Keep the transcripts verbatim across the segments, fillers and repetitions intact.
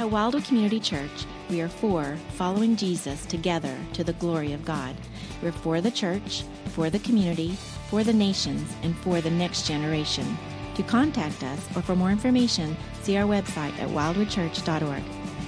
At Wildwood Community Church, we are for following Jesus together to the glory of God. We're for the church, for the community, for the nations, and for the next generation. To contact us or for more information, see our website at wildwood church dot org.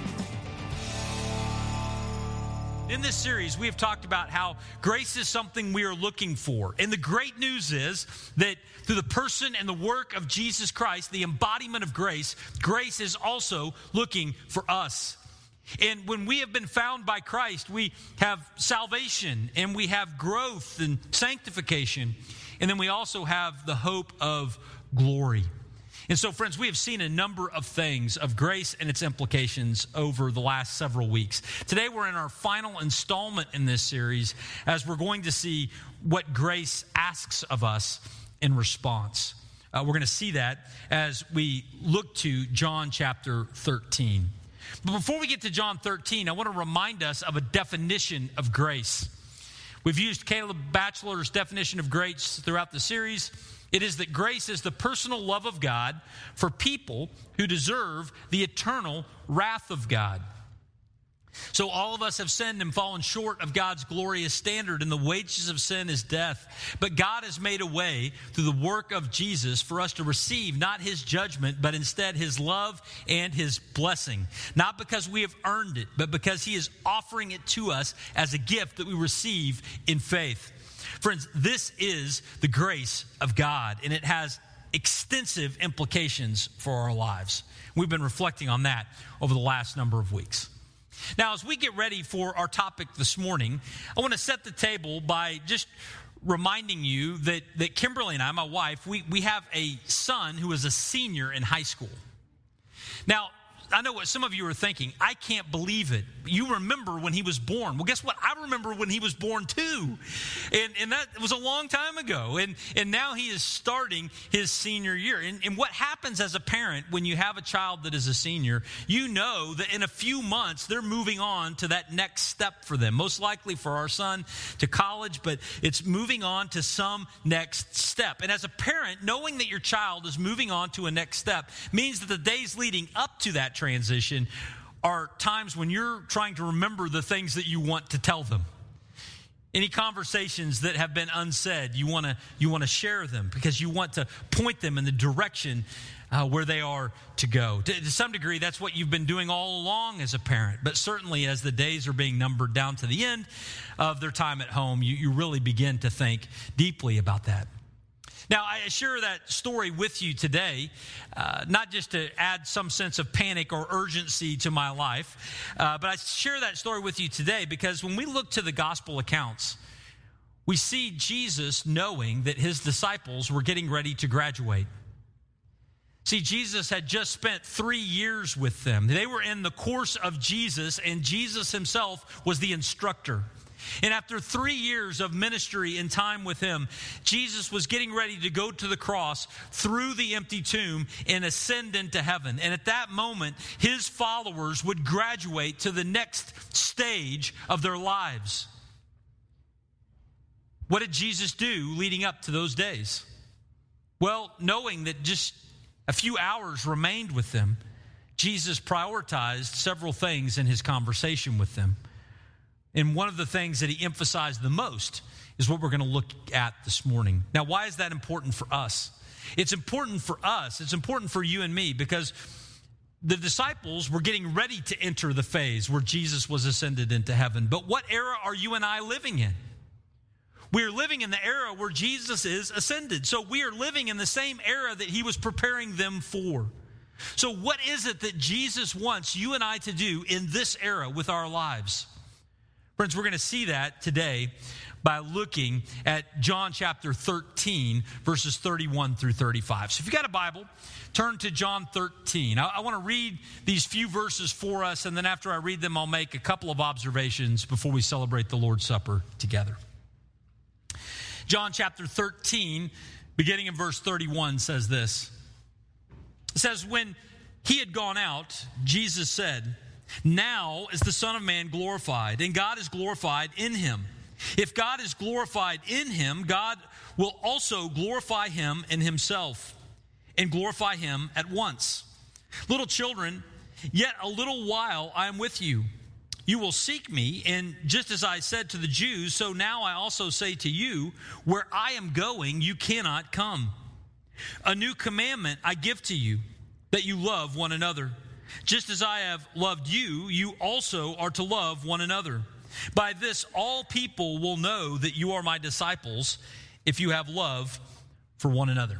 In this series, we have talked about how grace is something we are looking for. And the great news is that through the person and the work of Jesus Christ, the embodiment of grace, grace is also looking for us. And when we have been found by Christ, we have salvation and we have growth and sanctification. And then we also have the hope of glory. And so, friends, we have seen a number of things of grace and its implications over the last several weeks. Today, we're in our final installment in this series as we're going to see what grace asks of us in response. Uh, we're going to see that as we look to John chapter thirteen. But before we get to John thirteen, I want to remind us of a definition of grace. We've used Caleb Batchelor's definition of grace throughout the series. It is that grace is the personal love of God for people who deserve the eternal wrath of God. So all of us have sinned and fallen short of God's glorious standard, and the wages of sin is death. But God has made a way through the work of Jesus for us to receive not his judgment, but instead his love and his blessing. Not because we have earned it, but because he is offering it to us as a gift that we receive in faith. Friends, this is the grace of God, and it has extensive implications for our lives. We've been reflecting on that over the last number of weeks. Now, as we get ready for our topic this morning, I want to set the table by just reminding you that, that Kimberly and I, my wife, we, we have a son who is a senior in high school. Now, I know what some of you are thinking. I can't believe it. You remember when he was born. Well, guess what? I remember when he was born too. And, and that was a long time ago. And, and now he is starting his senior year. And, and what happens as a parent when you have a child that is a senior, you know that in a few months they're moving on to that next step for them. Most likely for our son to college, but it's moving on to some next step. And as a parent, knowing that your child is moving on to a next step means that the days leading up to that transition are times when you're trying to remember the things that you want to tell them. Any conversations that have been unsaid, you want to you want to share them because you want to point them in the direction uh, where they are to go. To, to some degree, that's what you've been doing all along as a parent. But certainly as the days are being numbered down to the end of their time at home, you, you really begin to think deeply about that. Now, I share that story with you today, uh, not just to add some sense of panic or urgency to my life, uh, but I share that story with you today because when we look to the gospel accounts, we see Jesus knowing that his disciples were getting ready to graduate. See, Jesus had just spent three years with them. They were in the course of Jesus, and Jesus himself was the instructor. And after three years of ministry and time with him, Jesus was getting ready to go to the cross through the empty tomb and ascend into heaven. And at that moment, his followers would graduate to the next stage of their lives. What did Jesus do leading up to those days? Well, knowing that just a few hours remained with them, Jesus prioritized several things in his conversation with them. And one of the things that he emphasized the most is what we're going to look at this morning. Now, why is that important for us? It's important for us. It's important for you and me because the disciples were getting ready to enter the phase where Jesus was ascended into heaven. But what era are you and I living in? We are living in the era where Jesus is ascended. So we are living in the same era that he was preparing them for. So what is it that Jesus wants you and I to do in this era with our lives? Friends, we're going to see that today by looking at John chapter thirteen, verses thirty-one through thirty-five. So if you've got a Bible, turn to John thirteen. I, I want to read these few verses for us, and then after I read them, I'll make a couple of observations before we celebrate the Lord's Supper together. John chapter thirteen, beginning in verse thirty-one, says this. It says, when he had gone out, Jesus said, now is the Son of Man glorified, and God is glorified in him. If God is glorified in him, God will also glorify him in himself, and glorify him at once. Little children, Yet a little while I am with you. You will seek me, and just as I said to the Jews, so now I also say to you, where I am going, you cannot come. A new commandment I give to you, that you love one another. Just as I have loved you, you also are to love one another. By this, all people will know that you are my disciples, if you have love for one another.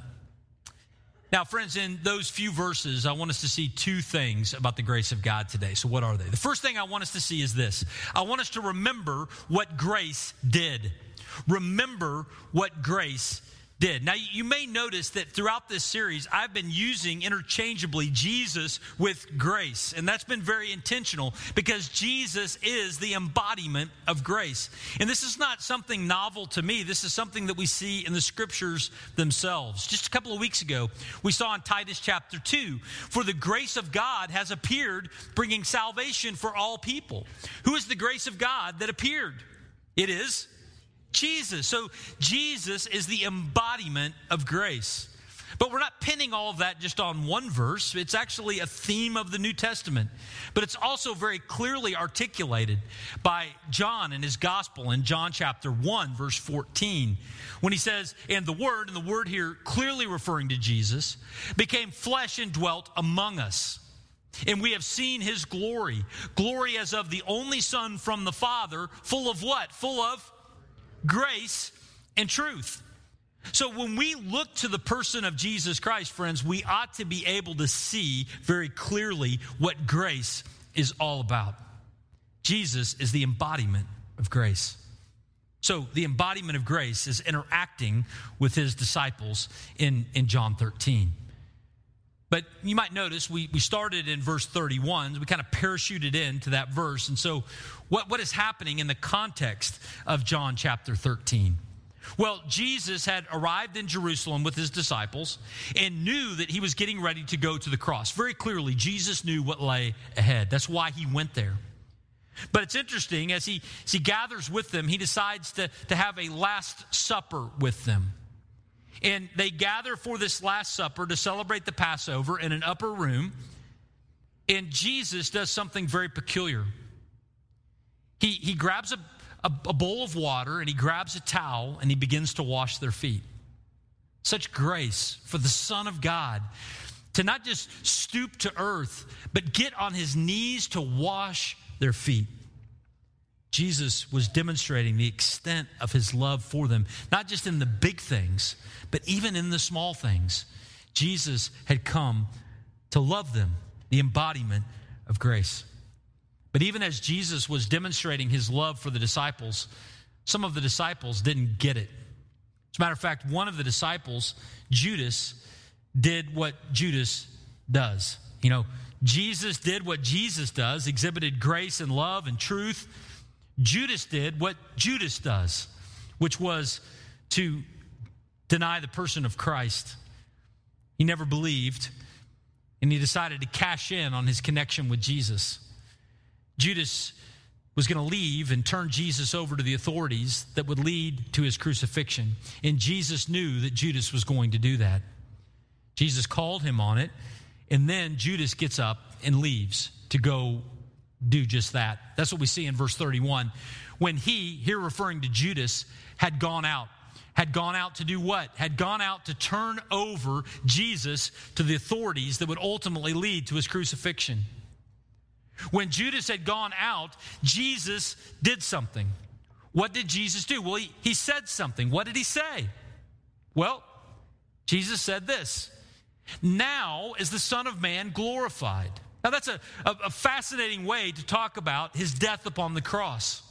Now, friends, in those few verses, I want us to see two things about the grace of God today. So what are they? The first thing I want us to see is this. I want us to remember what grace did. Remember what grace did. Now, you may notice that throughout this series, I've been using interchangeably Jesus with grace. And that's been very intentional because Jesus is the embodiment of grace. And this is not something novel to me. This is something that we see in the scriptures themselves. Just a couple of weeks ago, we saw in Titus chapter two, for the grace of God has appeared, bringing salvation for all people. Who is the grace of God that appeared? It is Jesus. So Jesus is the embodiment of grace. But we're not pinning all of that just on one verse. It's actually a theme of the New Testament. But it's also very clearly articulated by John in his gospel in John chapter one, verse fourteen, when he says, and the Word, and the word here clearly referring to Jesus, became flesh and dwelt among us. And we have seen his glory, glory as of the only Son from the Father, full of what? Full of grace and truth. So when we look to the person of Jesus Christ, friends, we ought to be able to see very clearly what grace is all about. Jesus is the embodiment of grace. So the embodiment of grace is interacting with his disciples in, in John thirteen. But you might notice we, we started in verse thirty-one. We kind of parachuted into that verse. And so what, what is happening in the context of John chapter thirteen? Well, Jesus had arrived in Jerusalem with his disciples and knew that he was getting ready to go to the cross. Very clearly, Jesus knew what lay ahead. That's why he went there. But it's interesting, as he, as he gathers with them, he decides to, to have a Last Supper with them. And they gather for this Last Supper to celebrate the Passover in an upper room. And Jesus does something very peculiar. He, he grabs a, a, a bowl of water and he grabs a towel and he begins to wash their feet. Such grace for the Son of God to not just stoop to earth, but get on his knees to wash their feet. Jesus was demonstrating the extent of his love for them, not just in the big things, but even in the small things. Jesus had come to love them, the embodiment of grace. But even as Jesus was demonstrating his love for the disciples, some of the disciples didn't get it. As a matter of fact, one of the disciples, Judas, did what Judas does. You know, Jesus did what Jesus does, exhibited grace and love and truth. Judas did what Judas does, which was to deny the person of Christ. He never believed, and he decided to cash in on his connection with Jesus. Judas was going to leave and turn Jesus over to the authorities that would lead to his crucifixion. And Jesus knew that Judas was going to do that. Jesus called him on it, and then Judas gets up and leaves to go do just that. That's what we see in verse thirty-one. When he, here referring to Judas, had gone out. Had gone out to do what? Had gone out to turn over Jesus to the authorities that would ultimately lead to his crucifixion. When Judas had gone out, Jesus did something. What did Jesus do? Well, he, he said something. What did he say? Well, Jesus said this: now is the Son of Man glorified. Now that's a, a, a fascinating way to talk about his death upon the cross.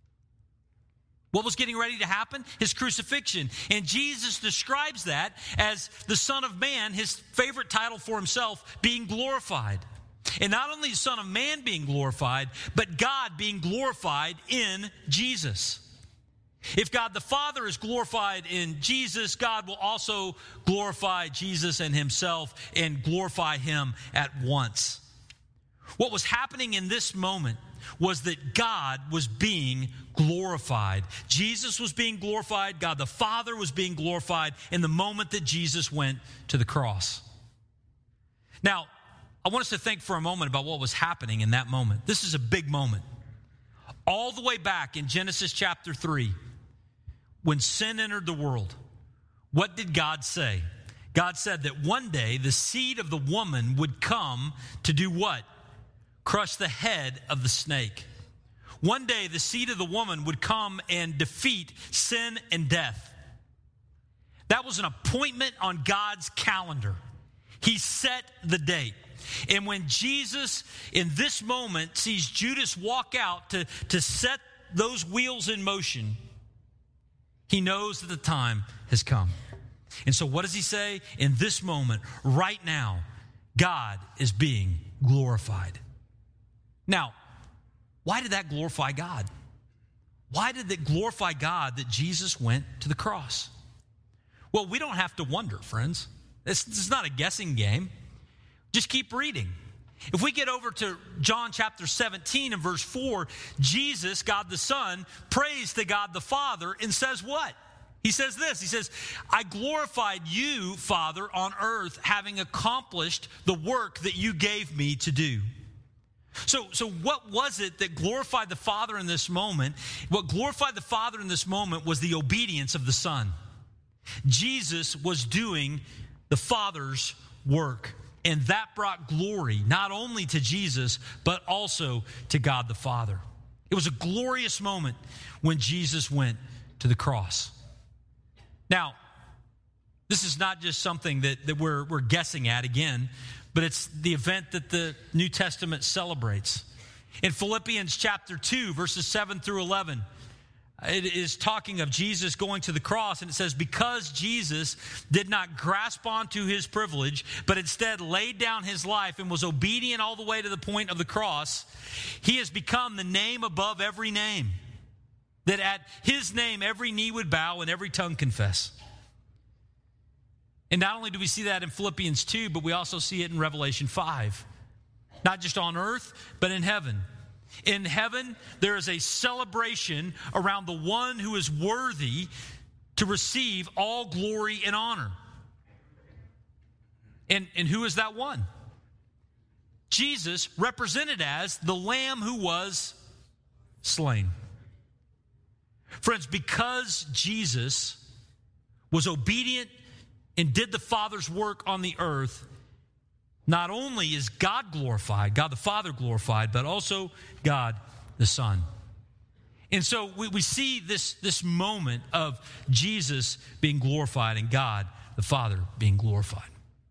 What was getting ready to happen? His crucifixion. And Jesus describes that as the Son of Man, his favorite title for himself, being glorified. And not only the Son of Man being glorified, but God being glorified in Jesus. If God the Father is glorified in Jesus, God will also glorify Jesus and himself and glorify him at once. What was happening in this moment was that God was being glorified. Jesus was being glorified. God the Father was being glorified in the moment that Jesus went to the cross. Now, I want us to think for a moment about what was happening in that moment. This is a big moment. All the way back in Genesis chapter three, when sin entered the world, what did God say? God said that one day the seed of the woman would come to do what? Crush the head of the snake. One day the seed of the woman would come and defeat sin and death. That was an appointment on God's calendar. He set the date. And when Jesus, in this moment, sees Judas walk out to, to set those wheels in motion, he knows that the time has come. And so what does he say? In this moment, right now, God is being glorified. Now, why did that glorify God? Why did it glorify God that Jesus went to the cross? Well, we don't have to wonder, friends. This, this is not a guessing game. Just keep reading. If we get over to John chapter seventeen and verse four, Jesus, God the Son, prays to God the Father and says what? He says this, he says, I glorified you, Father, on earth, having accomplished the work that you gave me to do. So, so what was it that glorified the Father in this moment? What glorified the Father in this moment was the obedience of the Son. Jesus was doing the Father's work. And that brought glory not only to Jesus, but also to God the Father. It was a glorious moment when Jesus went to the cross. Now, this is not just something that, that we're, we're guessing at again, but it's the event that the New Testament celebrates. In Philippians chapter two, verses seven through eleven, it is talking of Jesus going to the cross, and it says, because Jesus did not grasp onto his privilege, but instead laid down his life and was obedient all the way to the point of the cross, he has become the name above every name, that at his name every knee would bow and every tongue confess. And not only do we see that in Philippians two, but we also see it in Revelation five. Not just on earth, but in heaven. In heaven, there is a celebration around the one who is worthy to receive all glory and honor. And, and who is that one? Jesus, represented as the Lamb who was slain. Friends, because Jesus was obedient and did the Father's work on the earth, not only is God glorified, God the Father glorified, but also God the Son. And so we, we see this, this moment of Jesus being glorified and God the Father being glorified.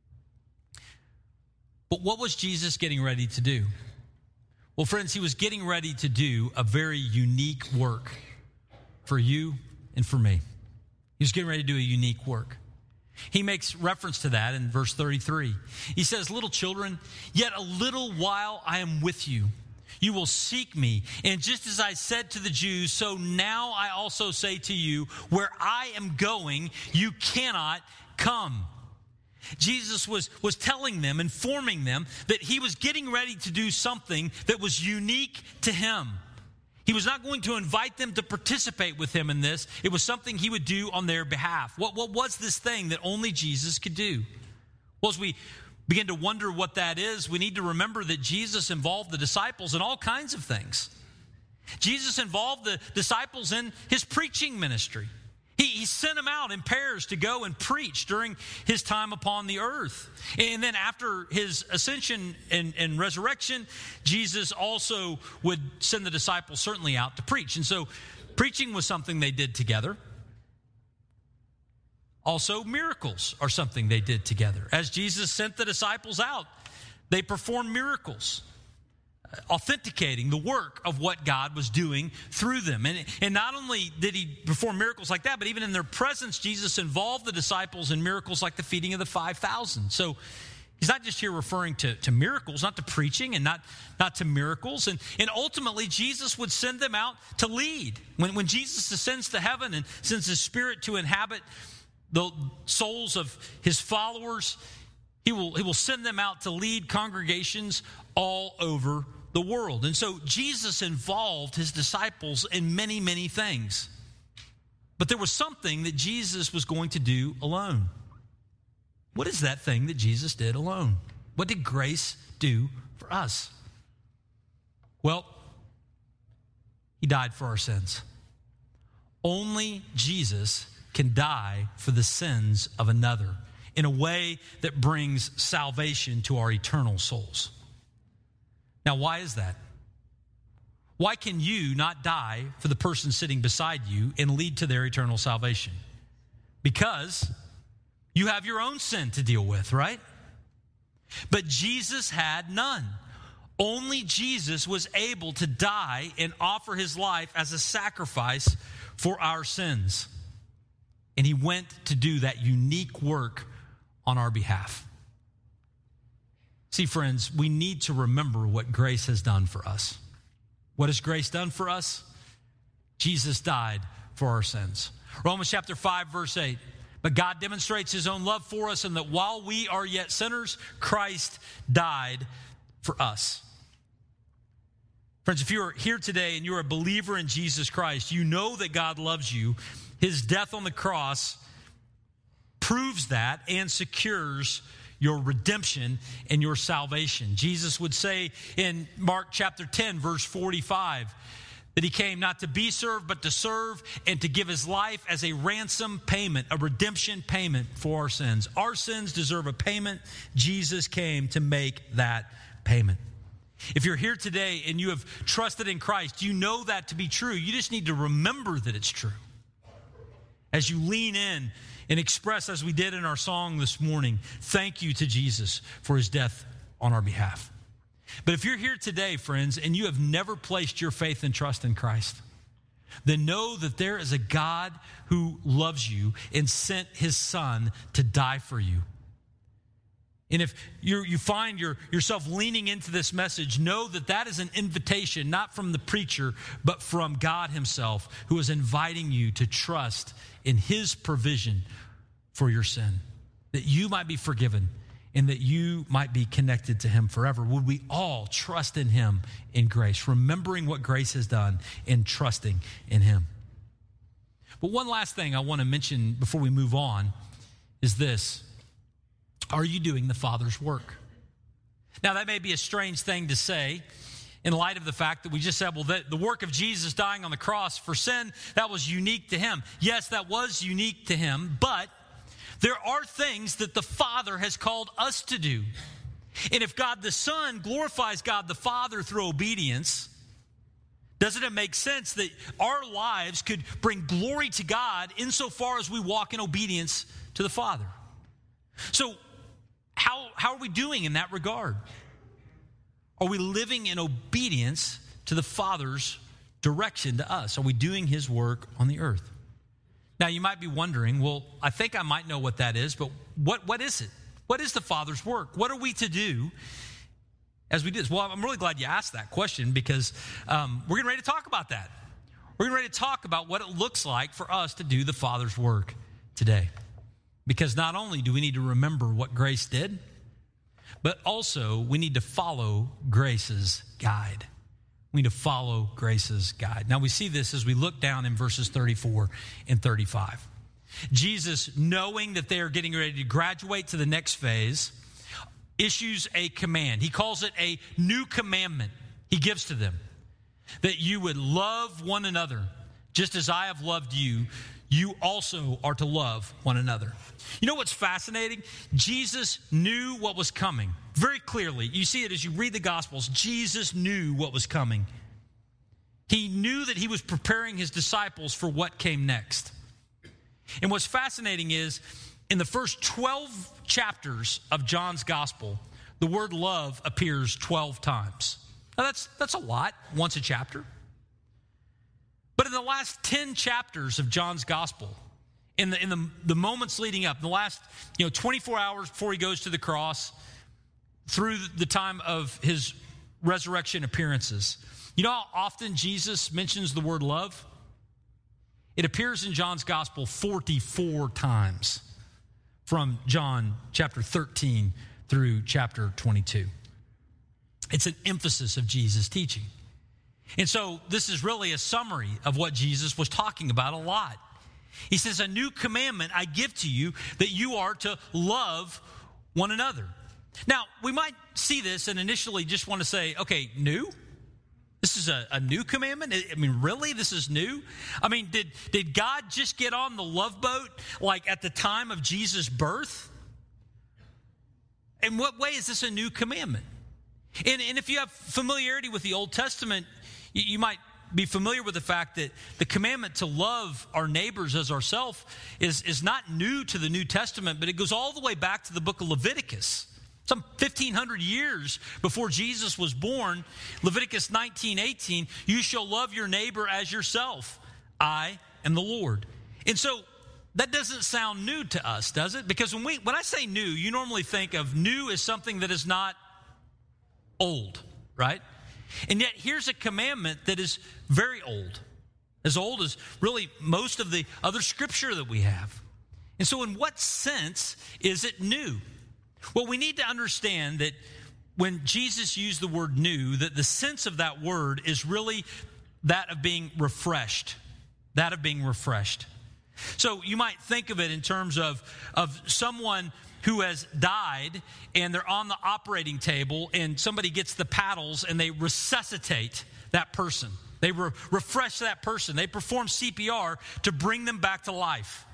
But what was Jesus getting ready to do? Well, friends, he was getting ready to do a very unique work for you and for me. He was getting ready to do a unique work. He makes reference to that in verse thirty-three. He says, little children, yet a little while I am with you. You will seek me. And just as I said to the Jews, so now I also say to you, where I am going, you cannot come. Jesus was, was telling them, informing them that he was getting ready to do something that was unique to him. He was not going to invite them to participate with him in this. It was something he would do on their behalf. What, what was this thing that only Jesus could do? Well, as we begin to wonder what that is, we need to remember that Jesus involved the disciples in all kinds of things. Jesus involved the disciples in his preaching ministry. He, he sent them out in pairs to go and preach during his time upon the earth. And then after his ascension and, and resurrection, Jesus also would send the disciples certainly out to preach. And so preaching was something they did together. Also, miracles are something they did together. As Jesus sent the disciples out, they performed miracles, authenticating the work of what God was doing through them. And, and not only did he perform miracles like that, but even in their presence, Jesus involved the disciples in miracles like the feeding of the five thousand. So he's not just here referring to, to miracles, not to preaching and not, not to miracles. And, and ultimately, Jesus would send them out to lead. When, when Jesus ascends to heaven and sends his Spirit to inhabit the souls of his followers, he will, he will send them out to lead congregations all over the world. And so Jesus involved his disciples in many, many things. But there was something that Jesus was going to do alone. What is that thing that Jesus did alone? What did grace do for us? Well, he died for our sins. Only Jesus can die for the sins of another in a way that brings salvation to our eternal souls. Now, why is that? Why can you not die for the person sitting beside you and lead to their eternal salvation? Because you have your own sin to deal with, right? But Jesus had none. Only Jesus was able to die and offer his life as a sacrifice for our sins. And he went to do that unique work on our behalf. See, friends, we need to remember what grace has done for us. What has grace done for us? Jesus died for our sins. Romans chapter five, verse eight. But God demonstrates his own love for us in that while we are yet sinners, Christ died for us. Friends, if you're here today and you're a believer in Jesus Christ, you know that God loves you. His death on the cross proves that and secures your redemption and your salvation. Jesus would say in Mark chapter ten, verse forty-five, that he came not to be served, but to serve and to give his life as a ransom payment, a redemption payment for our sins. Our sins deserve a payment. Jesus came to make that payment. If you're here today and you have trusted in Christ, you know that to be true. You just need to remember that it's true. As you lean in and express, as we did in our song this morning, thank you to Jesus for his death on our behalf. But if you're here today, friends, and you have never placed your faith and trust in Christ, then know that there is a God who loves you and sent his son to die for you. And if you're, you find your, yourself leaning into this message, know that that is an invitation, not from the preacher, but from God himself, who is inviting you to trust in his provision for your sin, that you might be forgiven and that you might be connected to him forever. Would we all trust in him in grace, remembering what grace has done and trusting in him? But one last thing I want to mention before we move on is this. Are you doing the Father's work? Now, that may be a strange thing to say in light of the fact that we just said, well, the, the work of Jesus dying on the cross for sin, that was unique to him. Yes, that was unique to him, but there are things that the Father has called us to do. And if God the Son glorifies God the Father through obedience, doesn't it make sense that our lives could bring glory to God insofar as we walk in obedience to the Father? So how, how are we doing in that regard? Are we living in obedience to the Father's direction to us? Are we doing his work on the earth? Now, you might be wondering, well, I think I might know what that is, but what, what is it? What is the Father's work? What are we to do as we do this? Well, I'm really glad you asked that question because um, we're getting ready to talk about that. We're getting ready to talk about what it looks like for us to do the Father's work today. Because not only do we need to remember what grace did, but also we need to follow grace's guide. We need to follow grace's guide. Now we see this as we look down in verses thirty-four and thirty-five. Jesus, knowing that they are getting ready to graduate to the next phase, issues a command. He calls it a new commandment he gives to them. That you would love one another just as I have loved you. You also are to love one another. You know what's fascinating? Jesus knew what was coming very clearly. You see it as you read the Gospels. Jesus knew what was coming. He knew that he was preparing his disciples for what came next. And what's fascinating is in the first twelve chapters of John's Gospel, the word love appears twelve times. Now that's, that's a lot, once a chapter. But in the last ten chapters of John's Gospel, in the in the, the moments leading up, the last you know twenty-four hours before he goes to the cross, through the time of his resurrection appearances, you know how often Jesus mentions the word love? It appears in John's Gospel forty-four times, from John chapter thirteen through chapter twenty-two. It's an emphasis of Jesus' teaching. And so this is really a summary of what Jesus was talking about a lot. He says, a new commandment I give to you, that you are to love one another. Now, we might see this and initially just want to say, okay, new? This is a, a new commandment? I mean, really? This is new? I mean, did, did God just get on the love boat like at the time of Jesus' birth? In what way is this a new commandment? And, and if you have familiarity with the Old Testament, you, you might be familiar with the fact that the commandment to love our neighbors as ourselves is, is not new to the New Testament, but it goes all the way back to the book of Leviticus. Some fifteen hundred years before Jesus was born, Leviticus nineteen eighteen, you shall love your neighbor as yourself. I am the Lord. And so that doesn't sound new to us, does it? Because when we when I say new, you normally think of new as something that is not old, right? And yet here's a commandment that is very old, as old as really most of the other scripture that we have. And so in what sense is it new? Well, we need to understand that when Jesus used the word new, that the sense of that word is really that of being refreshed, that of being refreshed. So you might think of it in terms of, of someone who has died and they're on the operating table and somebody gets the paddles and they resuscitate that person. They re- refresh that person. They perform C P R to bring them back to life.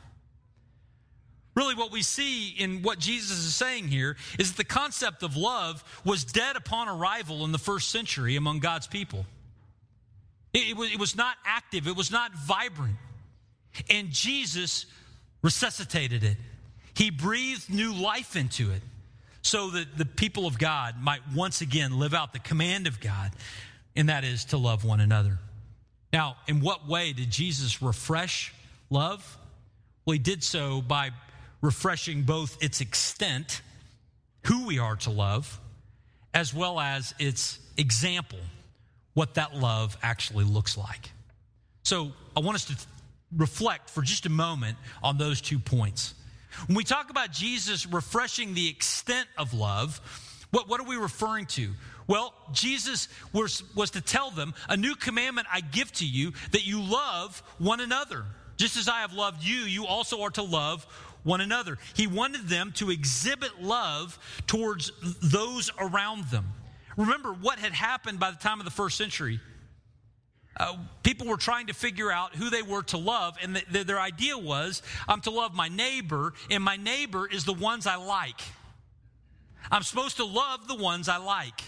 Really, what we see in what Jesus is saying here is that the concept of love was dead upon arrival in the first century among God's people. It, it, was, it was not active. It was not vibrant. And Jesus resuscitated it. He breathed new life into it so that the people of God might once again live out the command of God, and that is to love one another. Now, in what way did Jesus refresh love? Well, he did so by refreshing both its extent, who we are to love, as well as its example, what that love actually looks like. So I want us to reflect for just a moment on those two points. When we talk about Jesus refreshing the extent of love, what, what are we referring to? Well, Jesus was, was to tell them, a new commandment I give to you, that you love one another. Just as I have loved you, you also are to love one another. He wanted them to exhibit love towards those around them. Remember what had happened by the time of the first century. Uh, people were trying to figure out who they were to love, and the, the, their idea was, I'm to love my neighbor, and my neighbor is the ones I like. I'm supposed to love the ones I like.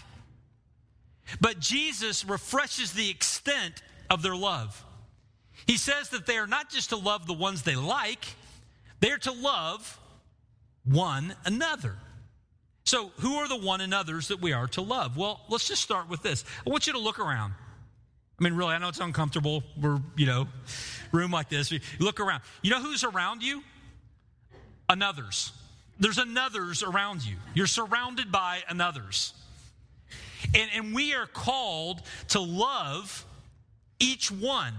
But Jesus refreshes the extent of their love. He says that they are not just to love the ones they like, they're to love one another. So who are the one another's that we are to love? Well, let's just start with this. I want you to look around. I mean, really, I know it's uncomfortable. We're, you know, room like this. You look around. You know who's around you? Anothers. There's anothers around you. You're surrounded by anothers. And, and we are called to love each one,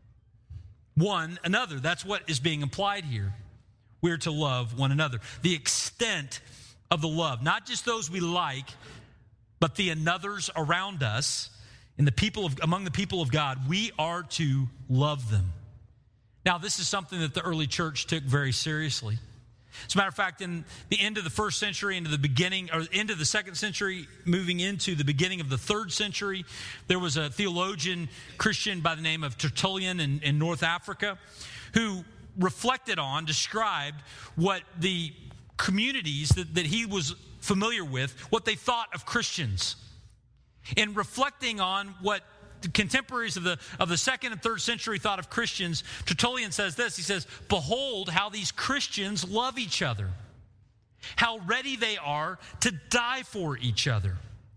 one another. That's what is being implied here. We're to love one another. The extent of the love, not just those we like, but the anothers around us, and the people of, among the people of God, we are to love them. Now, this is something that the early church took very seriously. As a matter of fact, in the end of the first century, into the beginning, or into the second century, moving into the beginning of the third century, there was a theologian Christian by the name of Tertullian in, in North Africa, who reflected on, described what the communities that, that he was familiar with, what they thought of Christians. And reflecting on what the contemporaries of the, of the second and third century thought of Christians, Tertullian says this, he says, behold how these Christians love each other, how ready they are to die for each other.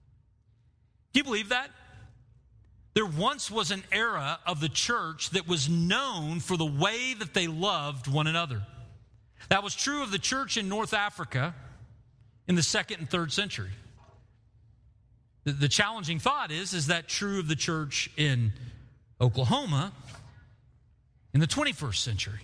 Do you believe that? There once was an era of the church that was known for the way that they loved one another. That was true of the church in North Africa in the second and third century. The, the challenging thought is, is that true of the church in Oklahoma in the twenty-first century?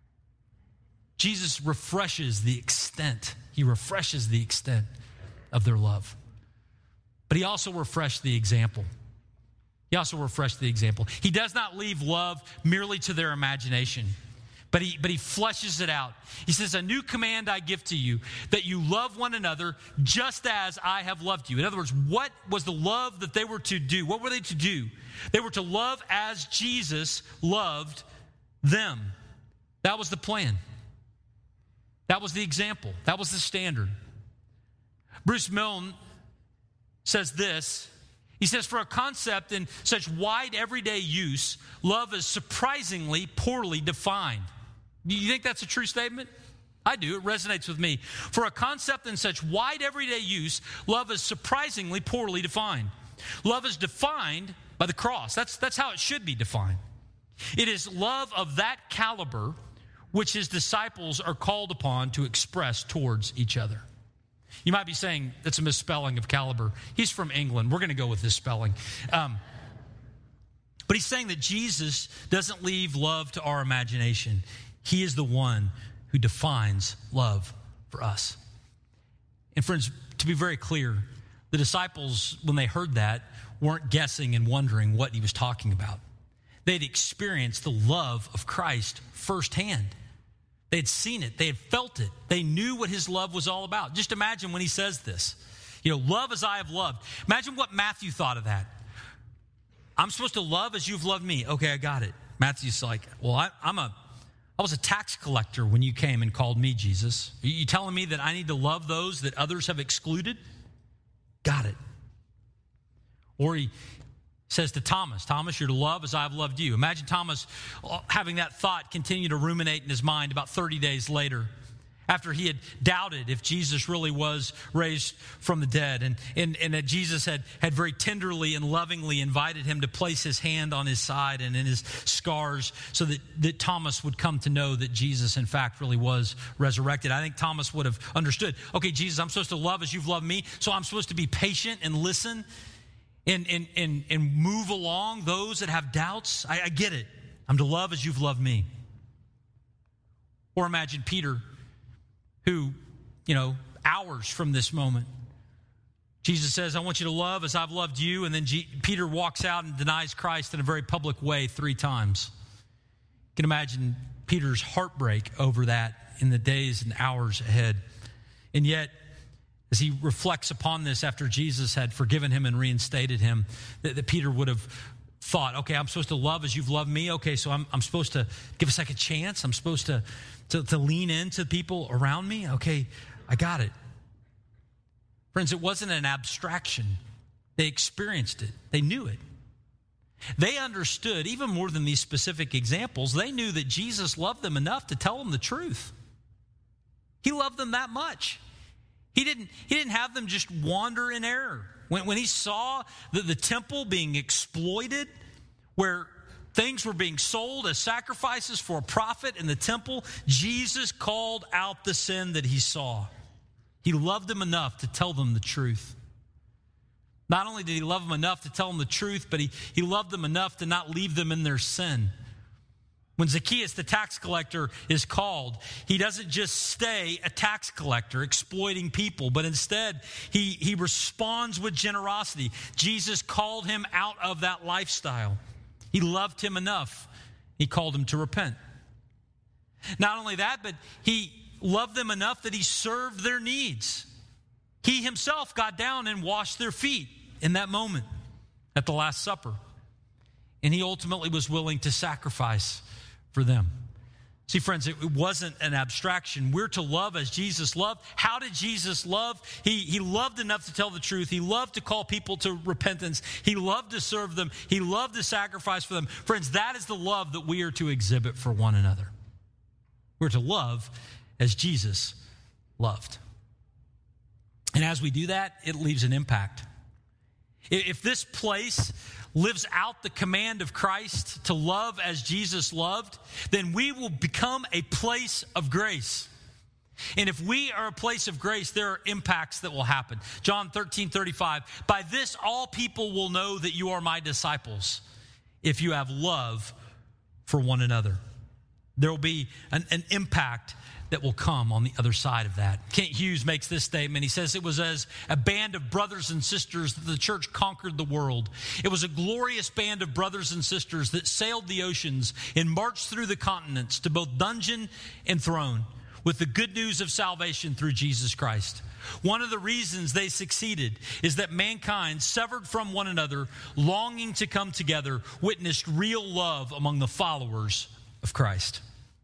Jesus refreshes the extent. He refreshes the extent of their love. But he also refreshed the example. He also refreshed the example. He does not leave love merely to their imagination, But he, but he fleshes it out. He says, a new command I give to you, that you love one another just as I have loved you. In other words, what was the love that they were to do? What were they to do? They were to love as Jesus loved them. That was the plan. That was the example. That was the standard. Bruce Milne says this. He says, for a concept in such wide everyday use, love is surprisingly poorly defined. Do you think that's a true statement? I do. It resonates with me. For a concept in such wide everyday use, love is surprisingly poorly defined. Love is defined by the cross. That's, that's how it should be defined. It is love of that caliber which his disciples are called upon to express towards each other. You might be saying that's a misspelling of caliber. He's from England. We're going to go with this spelling. Um, but he's saying that Jesus doesn't leave love to our imagination. He is the one who defines love for us. And friends, to be very clear, the disciples, when they heard that, weren't guessing and wondering what he was talking about. They'd experienced the love of Christ firsthand. They'd seen it. They had felt it. They knew what his love was all about. Just imagine when he says this. You know, love as I have loved. Imagine what Matthew thought of that. I'm supposed to love as you've loved me. Okay, I got it. Matthew's like, well, I, I'm a, I was a tax collector when you came and called me Jesus. Are you telling me that I need to love those that others have excluded? Got it. Or he says to Thomas, Thomas, you're to love as I've loved you. Imagine Thomas having that thought continue to ruminate in his mind about thirty days later, after he had doubted if Jesus really was raised from the dead, and, and, and that Jesus had, had very tenderly and lovingly invited him to place his hand on his side and in his scars so that, that Thomas would come to know that Jesus, in fact, really was resurrected. I think Thomas would have understood, okay, Jesus, I'm supposed to love as you've loved me, so I'm supposed to be patient and listen and, and, and, and move along those that have doubts. I, I get it. I'm to love as you've loved me. Or imagine Peter, who, you know, hours from this moment, Jesus says, I want you to love as I've loved you. And then G- Peter walks out and denies Christ in a very public way three times. You can imagine Peter's heartbreak over that in the days and hours ahead. And yet, as he reflects upon this after Jesus had forgiven him and reinstated him, that, that Peter would have thought, okay, I'm supposed to love as you've loved me. Okay, so I'm, I'm supposed to give a second chance. I'm supposed to, to, to lean into people around me. Okay, I got it. Friends, it wasn't an abstraction. They experienced it. They knew it. They understood, even more than these specific examples, they knew that Jesus loved them enough to tell them the truth. He loved them that much. He didn't, he didn't have them just wander in error. When, when he saw the, the temple being exploited, where things were being sold as sacrifices for a profit in the temple, Jesus called out the sin that he saw. He loved them enough to tell them the truth. Not only did he love them enough to tell them the truth, but he, he loved them enough to not leave them in their sin. When Zacchaeus, the tax collector, is called, he doesn't just stay a tax collector exploiting people, but instead he, he responds with generosity. Jesus called him out of that lifestyle. He loved him enough. He called him to repent. Not only that, but he loved them enough that he served their needs. He himself got down and washed their feet in that moment at the Last Supper. And he ultimately was willing to sacrifice for them. See, friends, it wasn't an abstraction. We're to love as Jesus loved. How did Jesus love? He, he loved enough to tell the truth. He loved to call people to repentance. He loved to serve them. He loved to sacrifice for them. Friends, that is the love that we are to exhibit for one another. We're to love as Jesus loved. And as we do that, it leaves an impact. If this place lives out the command of Christ to love as Jesus loved, then we will become a place of grace. And if we are a place of grace, there are impacts that will happen. John thirteen thirty-five, by this all people will know that you are my disciples, if you have love for one another. There will be an, an impact that will come on the other side of that. Kent Hughes makes this statement. He says, it was as a band of brothers and sisters that the church conquered the world. It was a glorious band of brothers and sisters that sailed the oceans and marched through the continents to both dungeon and throne with the good news of salvation through Jesus Christ. One of the reasons they succeeded is that mankind, severed from one another, longing to come together, witnessed real love among the followers of Christ.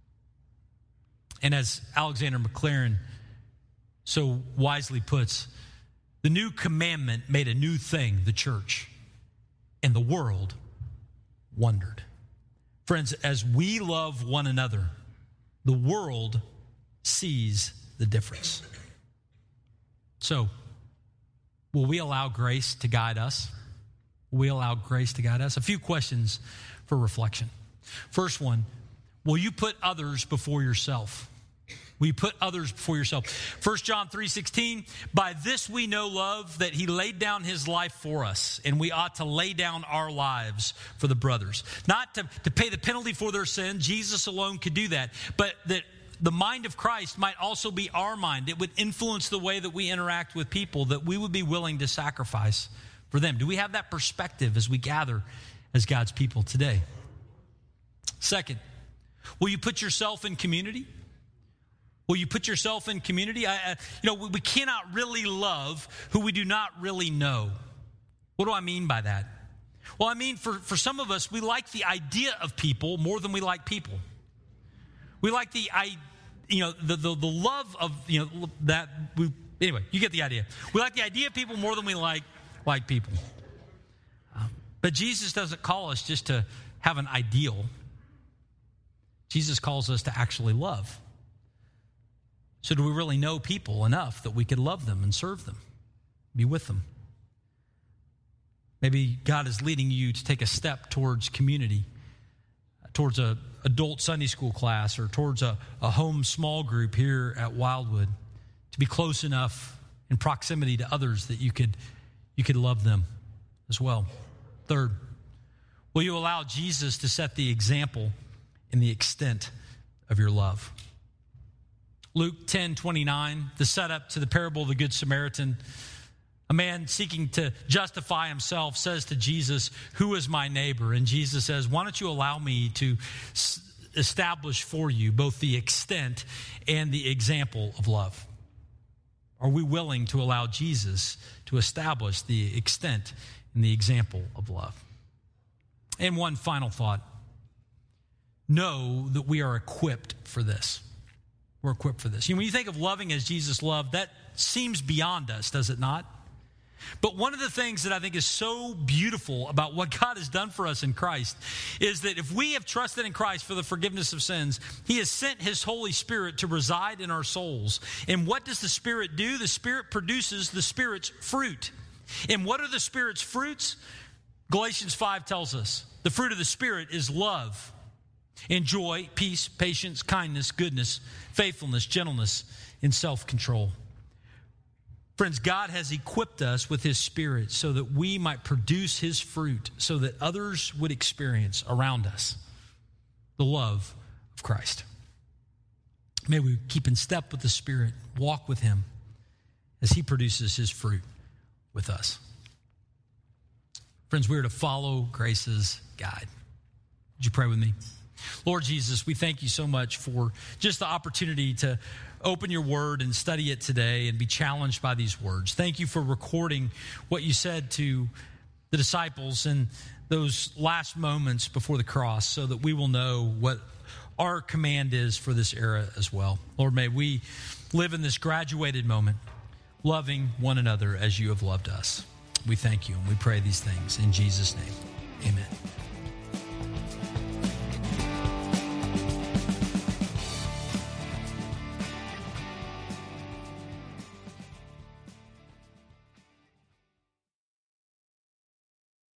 And as Alexander Maclaren so wisely puts, the new commandment made a new thing, the church, and the world wondered. Friends, as we love one another, the world sees the difference. So, will we allow grace to guide us? Will we allow grace to guide us? A few questions for reflection. First one, will you put others before yourself? Will you put others before yourself? First John three sixteen, by this we know love, that he laid down his life for us, and we ought to lay down our lives for the brothers. Not to, to pay the penalty for their sin. Jesus alone could do that. But that the mind of Christ might also be our mind. It would influence the way that we interact with people, that we would be willing to sacrifice for them. Do we have that perspective as we gather as God's people today? Second, will you put yourself in community? Will you put yourself in community? I, I, you know, we, we cannot really love who we do not really know. What do I mean by that? Well, I mean, for, for some of us, we like the idea of people more than we like people. We like the, I, you know, the, the, the love of, you know, that, we, anyway, you get the idea. We like the idea of people more than we like, like people. Um, but Jesus doesn't call us just to have an ideal. Jesus calls us to actually love. So do we really know people enough that we could love them and serve them, be with them? Maybe God is leading you to take a step towards community, towards a adult Sunday school class, or towards a, a home small group here at Wildwood, to be close enough in proximity to others that you could, you could love them as well. Third, will you allow Jesus to set the example in the extent of your love? Luke ten twenty-nine, the setup to the parable of the Good Samaritan. A man seeking to justify himself says to Jesus, who is my neighbor? And Jesus says, why don't you allow me to establish for you both the extent and the example of love? Are we willing to allow Jesus to establish the extent and the example of love? And one final thought. Know that we are equipped for this. We're equipped for this. You know, when you think of loving as Jesus loved, that seems beyond us, does it not? But one of the things that I think is so beautiful about what God has done for us in Christ is that if we have trusted in Christ for the forgiveness of sins, he has sent his Holy Spirit to reside in our souls. And what does the Spirit do? The Spirit produces the Spirit's fruit. And what are the Spirit's fruits? Galatians five tells us the fruit of the Spirit is love, and joy, peace, patience, kindness, goodness, faithfulness, gentleness, and self-control. Friends, God has equipped us with his Spirit so that we might produce his fruit, so that others would experience around us the love of Christ. May we keep in step with the Spirit, walk with him as he produces his fruit with us. Friends, we are to follow grace's guide. Would you pray with me? Lord Jesus, we thank you so much for just the opportunity to open your word and study it today and be challenged by these words. Thank you for recording what you said to the disciples in those last moments before the cross so that we will know what our command is for this era as well. Lord, may we live in this graduated moment, loving one another as you have loved us. We thank you and we pray these things in Jesus' name. Amen.